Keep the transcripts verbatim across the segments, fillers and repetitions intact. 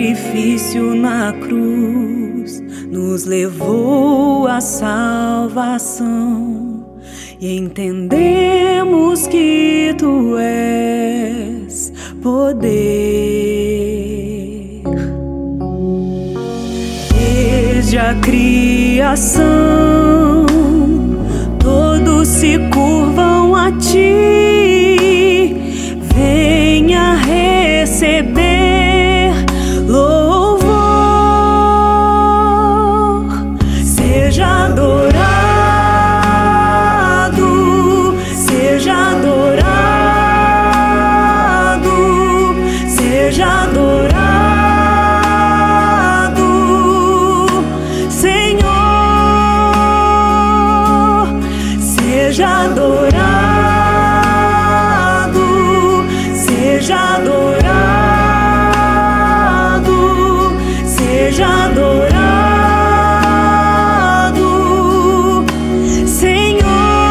sacrifício na cruz nos levou à salvação, e entendemos que Tu és poder. Desde a criação, todos se curvam a Ti. Venha receber louvor, seja adorado, seja adorado, seja adorado, Senhor, seja adorado. Seja adorado, seja adorado, Senhor.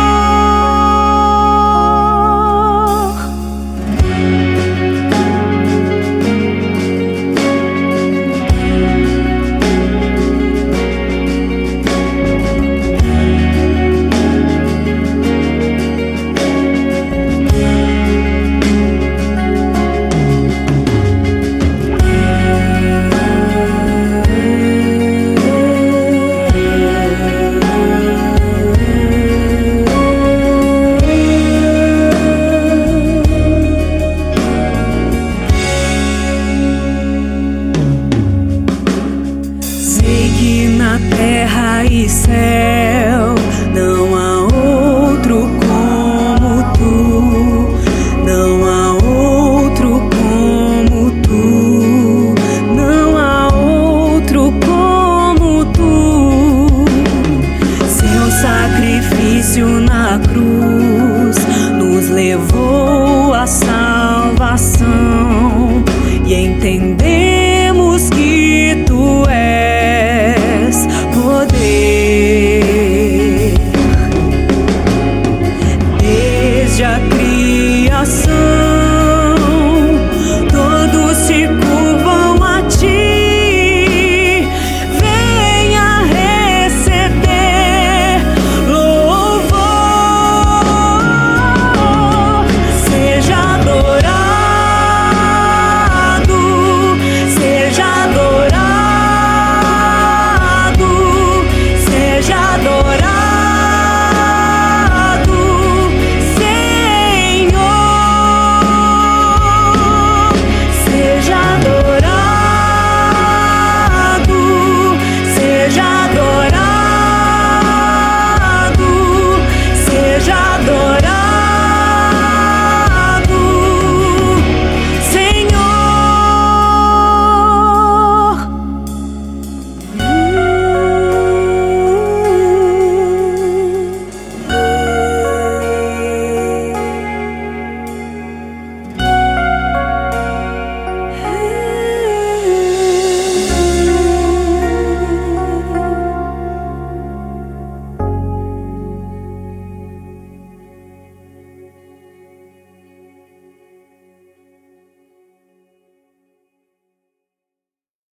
Terra e céu, não há outro como Tu, não há outro como Tu, não há outro como Tu. Seu sacrifício na cruz